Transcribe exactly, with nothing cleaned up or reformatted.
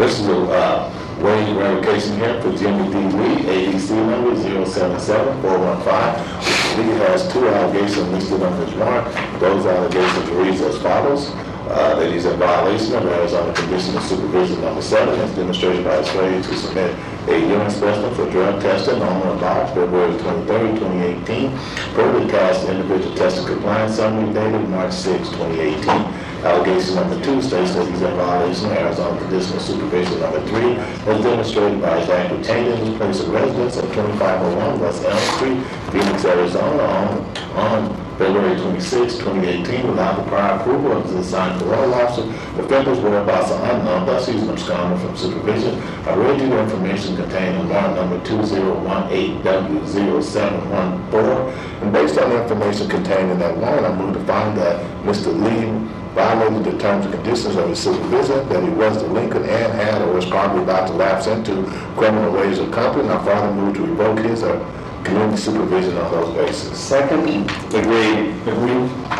This is a uh, wage revocation hearing for Jimmy D. Lee, A D C number zero seven seven four one five. Mister Lee has two allegations listed on his warrant. Those allegations read as follows. Uh, that he's in violation of Arizona Condition of Supervision number seven, as demonstrated by his failure to submit a urine specimen for drug testing on or about February twenty-third, twenty eighteen. Further cast individual testing compliance summary dated March sixth, twenty eighteen. Allegation number two states that he's in violation of Arizona Condition of Supervision number three, as demonstrated by his act retaining his place of residence at twenty-five oh one West Elm Street, Phoenix, Arizona, on, on February twenty-sixth, twenty eighteen, without the prior approval of the assigned parole officer. The offender's whereabouts are unknown, thus he's absconding from supervision. I read you the information contained in warrant number two zero one eight W zero seven one four, and based on the information contained in that warrant, I move to find that Mister Lee violated the terms and conditions of his supervision, that he was delinquent and had or was probably about to lapse into criminal ways of company. I further move to revoke his uh, community supervision on those bases. Second. Agreed. Agreed.